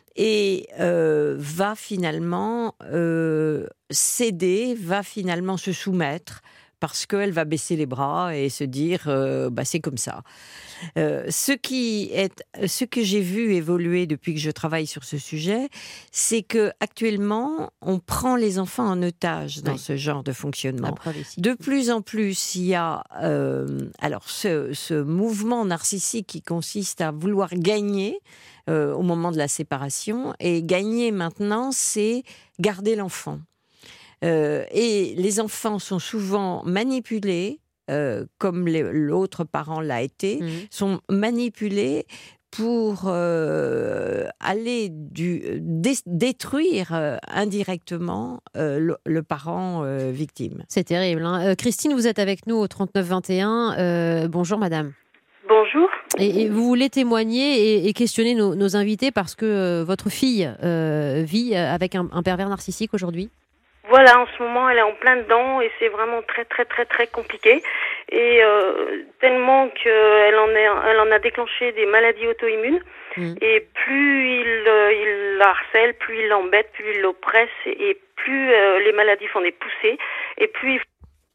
et euh, va finalement euh, céder, va finalement se soumettre parce qu'elle va baisser les bras et se dire euh, bah, c'est comme ça. Euh, ce, qui est, ce que j'ai vu évoluer depuis que je travaille sur ce sujet, c'est qu'actuellement, on prend les enfants en otage dans oui. ce genre de fonctionnement. De plus en plus, il y a euh, alors ce, ce mouvement narcissique qui consiste à vouloir gagner euh, au moment de la séparation. Et gagner maintenant, c'est garder l'enfant. Euh, et les enfants sont souvent manipulés, euh, comme les, l'autre parent l'a été, mmh. sont manipulés pour euh, aller du, dé, détruire euh, indirectement euh, le, le parent euh, victime. C'est terrible. Hein. Euh, Christine, vous êtes avec nous au trente-neuf vingt et un. Euh, bonjour madame. Bonjour. Et, et vous voulez témoigner et, et questionner nos, nos invités parce que euh, votre fille euh, vit avec un, un pervers narcissique aujourd'hui ? Voilà, en ce moment, elle est en plein dedans et c'est vraiment très, très, très, très compliqué. Et euh, tellement qu'elle en, est, elle en a déclenché des maladies auto-immunes. Mmh. Et plus il, euh, il la harcèle, plus il l'embête, plus il l'oppresse et plus euh, les maladies font des poussées. Et plus il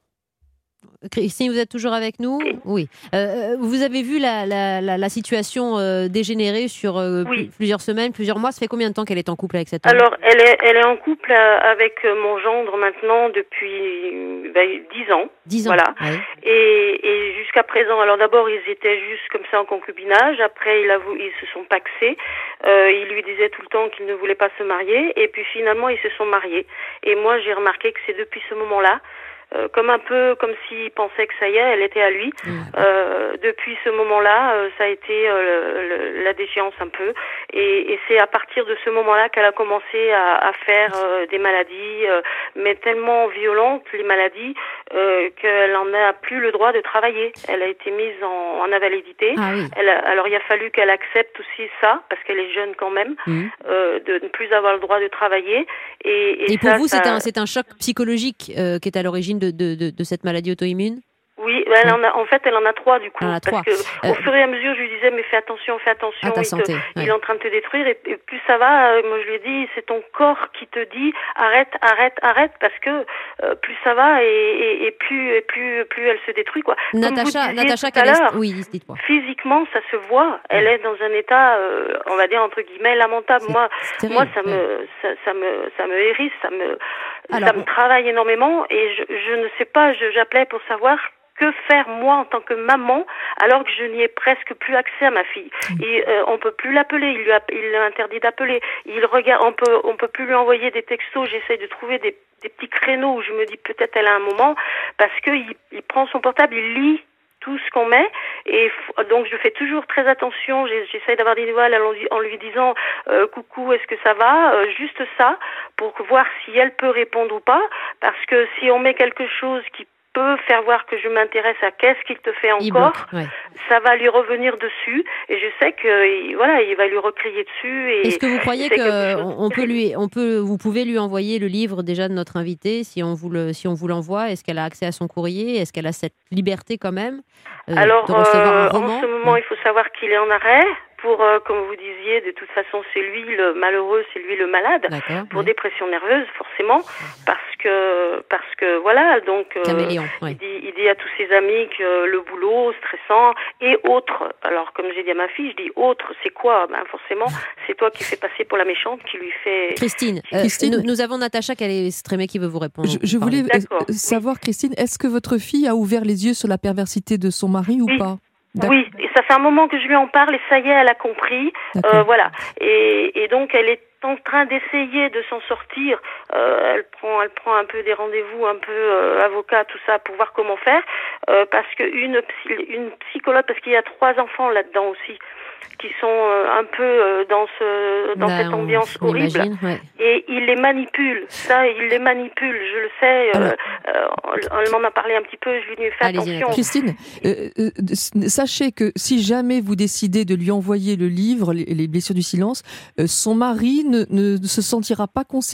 Christine, vous êtes toujours avec nous ? Oui. Euh, vous avez vu la, la, la, la situation euh, dégénérer sur euh, oui. plusieurs semaines, plusieurs mois. Ça fait combien de temps qu'elle est en couple avec cet homme ? Alors, elle est, elle est en couple avec mon gendre maintenant depuis ben, dix ans. Dix ans. Voilà. Oui. Et, et jusqu'à présent, alors d'abord, ils étaient juste comme ça en concubinage. Après, il avoue, ils se sont pacsés. Euh, il lui disait tout le temps qu'il ne voulait pas se marier. Et puis finalement, ils se sont mariés. Et moi, j'ai remarqué que c'est depuis ce moment-là, Euh, comme un peu comme s'il pensait que ça y est, elle était à lui. Mmh. Euh, depuis ce moment-là, euh, ça a été euh, le, le, la déchéance un peu. Et, et c'est à partir de ce moment-là qu'elle a commencé à, à faire euh, des maladies, euh, mais tellement violentes, les maladies, euh, qu'elle n'en a plus le droit de travailler. Elle a été mise en, en invalidité. Ah oui. Elle a, alors il a fallu qu'elle accepte aussi ça, parce qu'elle est jeune quand même, mmh. euh, de ne plus avoir le droit de travailler. Et, et, et pour ça, vous, ça... c'est un, c'est un choc psychologique euh, qui est à l'origine de, de, de, de cette maladie auto-immune ? Oui, elle en, a, en fait, elle en a trois du coup. Elle en a parce trois. que euh... au fur et à mesure, je lui disais, mais fais attention, fais attention, à ta il, santé, te, ouais. il est en train de te détruire. Et, et plus ça va, moi je lui ai dit, c'est ton corps qui te dit, arrête, arrête, arrête, parce que euh, plus ça va et, et, et plus et plus plus elle se détruit quoi. Natacha, Natacha, tout à l'heure, est... oui, dites-moi. Physiquement, ça se voit. Elle ouais. est dans un état, euh, on va dire entre guillemets, lamentable. C'est, moi, c'est moi, ça ouais. me, ça, ça me, ça me hérisse, ça me, Alors, ça me travaille énormément. Et je, je ne sais pas, je, j'appelais pour savoir. Que faire moi en tant que maman alors que je n'y ai presque plus accès à ma fille. Et euh, on peut plus l'appeler, il lui a, il l'a interdit d'appeler. Il regarde, on peut on peut plus lui envoyer des textos. J'essaie de trouver des, des petits créneaux où je me dis peut-être elle a un moment parce que il, il prend son portable, il lit tout ce qu'on met et f- donc je fais toujours très attention. J'essaie d'avoir des nouvelles en lui disant euh, coucou, est-ce que ça va, euh, juste ça pour voir si elle peut répondre ou pas parce que si on met quelque chose qui peut faire voir que je m'intéresse à qu'est-ce qu'il te fait encore, ouais. ça va lui revenir dessus et je sais que voilà, il va lui recrier dessus. Et est-ce que vous croyez que on peut lui, on peut, vous pouvez lui envoyer le livre déjà de notre invité si on vous le, si on vous l'envoie? Est-ce qu'elle a accès à son courrier? Est-ce qu'elle a cette liberté quand même euh, Alors, de recevoir euh, un roman? En ce moment, ouais. il faut savoir qu'il est en arrêt. Pour, euh, comme vous disiez, de toute façon, c'est lui le malheureux, c'est lui le malade. D'accord, pour oui. dépression nerveuse, forcément, parce que, parce que voilà, donc euh, Caméléon, oui. il, dit, il dit à tous ses amis que euh, le boulot, stressant, et autres. Alors, comme j'ai dit à ma fille, je dis autres, c'est quoi? Ben forcément, c'est toi qui fais passer pour la méchante, qui lui fait. Christine, qui... euh, Christine nous, nous avons Natacha Calais-Strémé qui veut vous répondre. Je, je voulais euh, savoir, Christine, est-ce que votre fille a ouvert les yeux sur la perversité de son mari ou oui. pas? D'accord. Oui, et ça fait un moment que je lui en parle et ça y est, elle a compris. Euh, voilà. Et, et donc elle est en train d'essayer de s'en sortir. Euh, elle prend, elle prend un peu des rendez-vous, un peu euh, avocat, tout ça, pour voir comment faire. Euh, parce que une, une psychologue, parce qu'il y a trois enfants là-dedans aussi, qui sont euh, un peu euh, dans ce, dans bah, cette ambiance on, on horrible. Imagine, ouais. Et il les manipule. Ça, il les manipule. Je le sais. Euh, euh, elle m'en a parlé un petit peu. Je lui ai fait Allez-y, attention. Christine, euh, euh, sachez que si jamais vous décidez de lui envoyer le livre, Les, les blessures du silence, euh, son mari ne, ne se sentira pas concerné.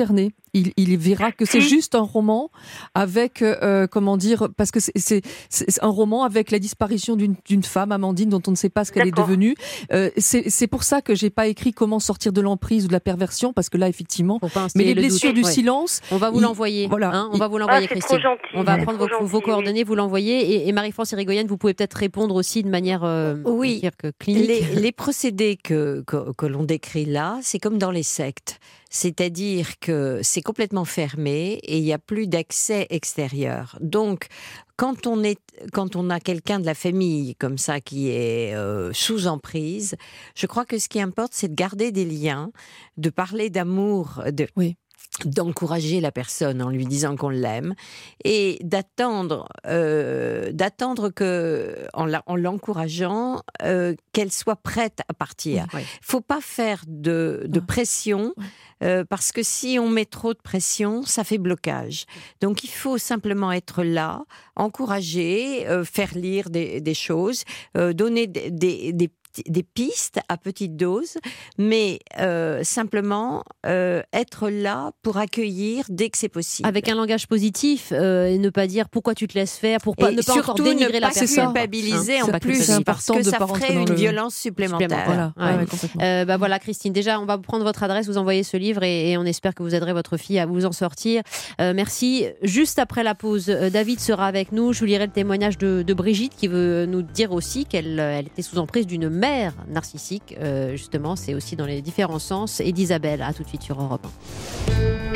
il, il verra que c'est juste un roman avec, euh, comment dire, parce que c'est, c'est, c'est un roman avec la disparition d'une, d'une femme, Amandine, dont on ne sait pas ce qu'elle D'accord. est devenue. Euh, c'est, c'est pour ça que j'ai pas écrit comment sortir de l'emprise ou de la perversion, parce que là, effectivement, mais les blessures du ouais. silence. On va vous il, l'envoyer. Voilà. Hein, on va vous l'envoyer, ah, Christine. On va prendre vos, gentil, vos coordonnées, oui. vous l'envoyer. Et, et Marie-France Irigoyen, vous pouvez peut-être répondre aussi de manière euh, oui. dire que clinique. Les, les procédés que, que, que l'on décrit là, c'est comme dans les sectes. C'est-à-dire que c'est complètement fermé et il n'y a plus d'accès extérieur. Donc, quand on, est, quand on a quelqu'un de la famille comme ça qui est euh, sous emprise, je crois que ce qui importe, c'est de garder des liens, de parler d'amour, de... Oui. d'encourager la personne en lui disant qu'on l'aime et d'attendre, euh, d'attendre que, en, la, en l'encourageant, euh, qu'elle soit prête à partir. Il oui. ne faut pas faire de, de pression euh, parce que si on met trop de pression, ça fait blocage. Donc il faut simplement être là, encourager, euh, faire lire des, des choses, euh, donner des, des, des des pistes à petite dose, mais euh, simplement euh, être là pour accueillir dès que c'est possible. Avec un langage positif euh, et ne pas dire pourquoi tu te laisses faire, pour pas, ne pas encore dénigrer la personne. Surtout ne pas culpabiliser hein, en plus, c'est parce que ça ferait une le... violence supplémentaire. Voilà, ouais. Ouais, euh, bah voilà, Christine, déjà on va prendre votre adresse, vous envoyer ce livre et, et on espère que vous aiderez votre fille à vous en sortir. Euh, merci. Juste après la pause, euh, David sera avec nous. Je vous lirai le témoignage de, de Brigitte qui veut nous dire aussi qu'elle elle était sous emprise d'une mère narcissique, euh, justement, c'est aussi dans les différents sens. Et d'Isabelle, à tout de suite sur Europe un.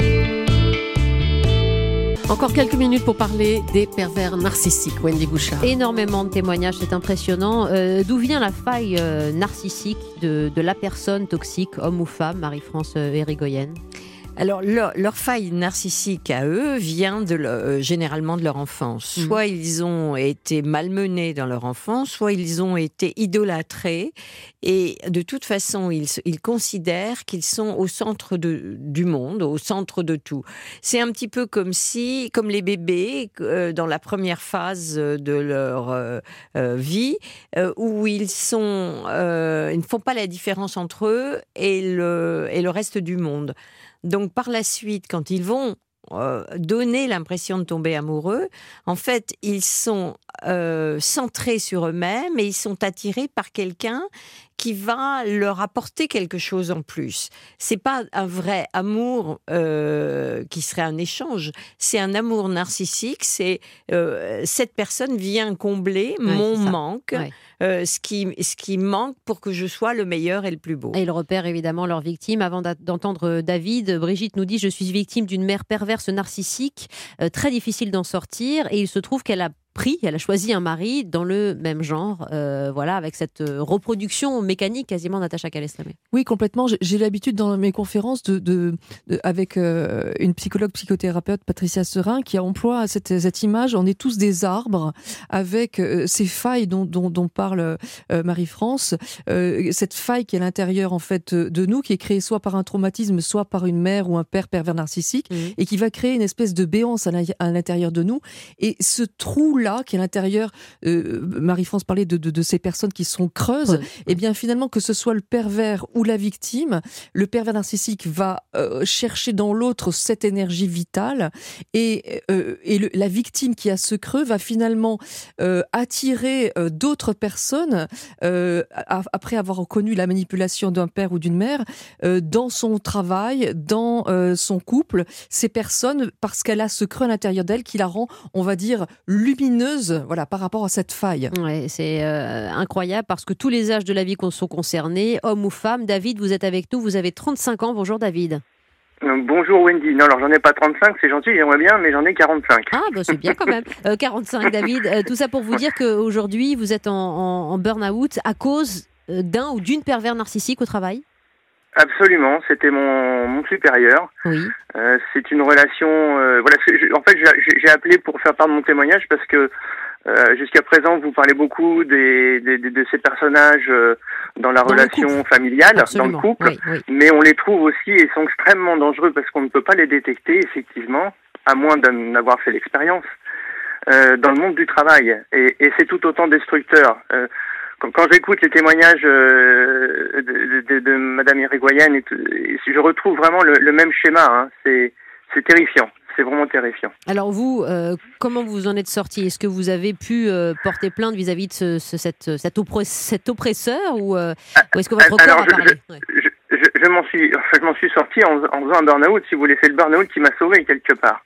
Encore quelques minutes pour parler des pervers narcissiques, Wendy Bouchard. Énormément de témoignages, c'est impressionnant. Euh, d'où vient la faille euh, narcissique de, de la personne toxique, homme ou femme, Marie-France euh, Irigoyen? Alors, leur, leur faille narcissique à eux vient de le, euh, généralement de leur enfance. Soit mmh. ils ont été malmenés dans leur enfance, soit ils ont été idolâtrés. Et de toute façon, ils, ils considèrent qu'ils sont au centre de, du monde, au centre de tout. C'est un petit peu comme si, comme les bébés, euh, dans la première phase de leur euh, euh, vie, euh, où ils sont, euh, ils ne font pas la différence entre eux et le, et le reste du monde. Donc, par la suite, quand ils vont euh, donner l'impression de tomber amoureux, en fait, ils sont euh, centrés sur eux-mêmes et ils sont attirés par quelqu'un qui va leur apporter quelque chose en plus. C'est pas un vrai amour euh, qui serait un échange. C'est un amour narcissique. C'est euh, cette personne vient combler ouais, mon manque, ouais. euh, ce qui ce qui manque pour que je sois le meilleur et le plus beau. Et ils repèrent évidemment leurs victimes. Avant d'entendre David, Brigitte nous dit: je suis victime d'une mère perverse narcissique, euh, très difficile d'en sortir. Et il se trouve qu'elle a pris, elle a choisi un mari dans le même genre, euh, voilà, avec cette reproduction mécanique quasiment Natacha Calestrémé. Oui, complètement. J'ai l'habitude dans mes conférences de, de, de avec euh, une psychologue psychothérapeute, Patricia Serin, qui emploie cette, cette image. On est tous des arbres avec euh, ces failles dont, dont, dont parle euh, Marie-France, euh, cette faille qui est à l'intérieur en fait de nous, qui est créée soit par un traumatisme, soit par une mère ou un père pervers narcissique, mmh. et qui va créer une espèce de béance à l'intérieur de nous. Et ce trou là, qui est à l'intérieur, euh, Marie-France parlait de, de, de ces personnes qui sont creuses, ouais. et bien finalement que ce soit le pervers ou la victime, le pervers narcissique va euh, chercher dans l'autre cette énergie vitale et, euh, et le, la victime qui a ce creux va finalement euh, attirer euh, d'autres personnes euh, à, après avoir connu la manipulation d'un père ou d'une mère euh, dans son travail, dans euh, son couple, ces personnes parce qu'elle a ce creux à l'intérieur d'elle qui la rend, on va dire, lumineuse. Voilà, par rapport à cette faille. Ouais, c'est euh, incroyable parce que tous les âges de la vie sont concernés, hommes ou femmes. David, vous êtes avec nous, vous avez trente-cinq ans. Bonjour David. Euh, bonjour Wendy. Non, alors j'en ai pas trente-cinq, c'est gentil, j'aimerais bien, mais j'en ai quarante-cinq. Ah, bah c'est bien quand même. Euh, quarante-cinq David. Euh, tout ça pour vous dire qu'aujourd'hui, vous êtes en, en, en burn-out à cause d'un ou d'une pervers narcissique au travail? Absolument, c'était mon, mon supérieur. Oui. Euh, c'est une relation. Euh, voilà, je, en fait, j'ai, j'ai appelé pour faire part de mon témoignage parce que euh, jusqu'à présent, vous parlez beaucoup des, des, de, de ces personnages euh, dans la dans relation familiale, Absolument. Dans le couple, oui, oui. Mais on les trouve aussi et sont extrêmement dangereux parce qu'on ne peut pas les détecter effectivement, à moins d'en avoir fait l'expérience euh, dans le monde du travail. Et, et c'est tout autant destructeur. Euh, Quand, quand j'écoute les témoignages euh, de, de, de Madame Irigoyen, et tout, je retrouve vraiment le, le même schéma. Hein. C'est, c'est terrifiant. C'est vraiment terrifiant. Alors vous, euh, comment vous en êtes sorti ? Est-ce que vous avez pu euh, porter plainte vis-à-vis de ce, ce, cette, cet, oppre- cet oppresseur ou, euh, ou est-ce que votre Alors, corps a je, parlé ? je, ouais. je, je, je m'en suis, enfin, je m'en suis sorti en, en faisant un burn-out. Si vous voulez, c'est le burn-out qui m'a sauvé quelque part.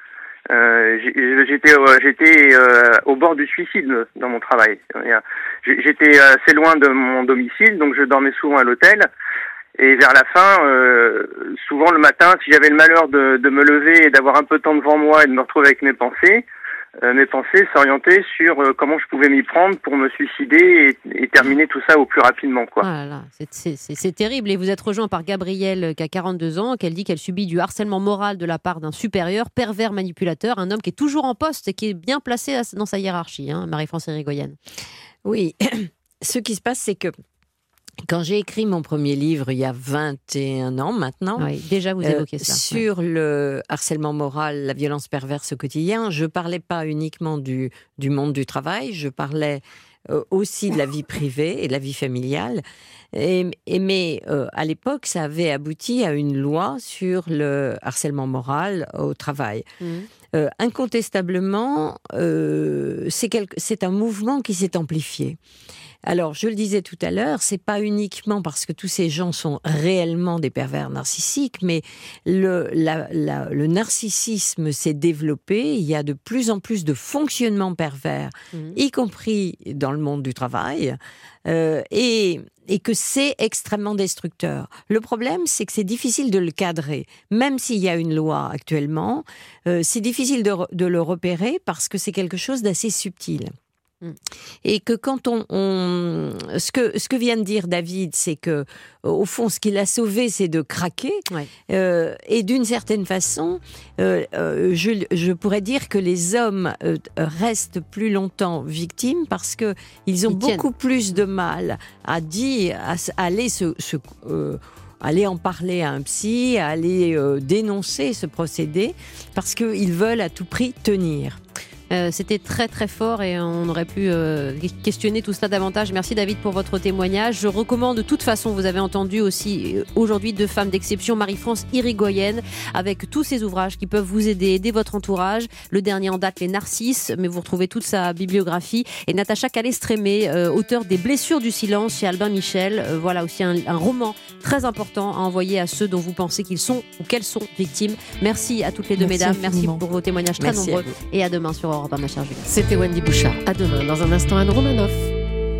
Euh, j'étais, euh, j'étais euh, au bord du suicide dans mon travail. J'étais assez loin de mon domicile, donc je dormais souvent à l'hôtel. Et vers la fin, euh, souvent le matin, si j'avais le malheur de, de me lever et d'avoir un peu de temps devant moi et de me retrouver avec mes pensées, euh, mes pensées s'orientaient sur euh, comment je pouvais m'y prendre pour me suicider et, et terminer tout ça au plus rapidement, quoi. Ah là là, c'est, c'est, c'est, c'est terrible. Et vous êtes rejoint par Gabrielle, qui a quarante-deux ans, qu'elle dit qu'elle subit du harcèlement moral de la part d'un supérieur, pervers manipulateur, un homme qui est toujours en poste et qui est bien placé dans sa hiérarchie, hein, Marie-France Irigoyen. Oui, ce qui se passe, c'est que quand j'ai écrit mon premier livre, il y a vingt et un ans maintenant, oui, déjà vous évoquez euh, ça, sur ouais. le harcèlement moral, la violence perverse au quotidien, je parlais pas uniquement du, du monde du travail, je parlais euh, aussi de la vie privée et de la vie familiale. Et, et, mais euh, à l'époque, ça avait abouti à une loi sur le harcèlement moral au travail. Mmh. Euh, incontestablement, euh, c'est, quelque, c'est un mouvement qui s'est amplifié. Alors, je le disais tout à l'heure, c'est pas uniquement parce que tous ces gens sont réellement des pervers narcissiques, mais le, la, la, le narcissisme s'est développé. Il y a de plus en plus de fonctionnements pervers, mmh. y compris dans le monde du travail, euh, et, et que c'est extrêmement destructeur. Le problème, c'est que c'est difficile de le cadrer. Même s'il y a une loi actuellement, euh, c'est difficile de, de le repérer parce que c'est quelque chose d'assez subtil. Et que quand on, on ce que ce que vient de dire David, c'est que au fond, ce qui l'a sauvé, c'est de craquer. Ouais. Euh, et d'une certaine façon, euh, euh, je, je pourrais dire que les hommes euh, restent plus longtemps victimes parce que ils ont ils beaucoup tiennent. plus de mal à dire, à, à aller se, se euh, aller en parler à un psy, à aller euh, dénoncer ce procédé, parce qu'ils veulent à tout prix tenir. Euh, c'était très très fort et on aurait pu euh, questionner tout cela davantage. Merci David pour votre témoignage. Je recommande de toute façon, vous avez entendu aussi euh, aujourd'hui deux femmes d'exception, Marie-France Irigoyen, avec tous ses ouvrages qui peuvent vous aider, aider votre entourage. Le dernier en date, Les Narcisses, mais vous retrouvez toute sa bibliographie. Et Natacha Calestrémé, euh, auteur des Blessures du silence chez Albin Michel. Euh, voilà aussi un, un roman très important à envoyer à ceux dont vous pensez qu'ils sont ou qu'elles sont victimes. Merci à toutes les deux Merci mesdames. Infiniment. Merci pour vos témoignages très Merci nombreux. Et à demain sur Europe un, ma chère Julie. C'était Wendy Bouchard. À demain. Dans un instant, Anne Romanoff.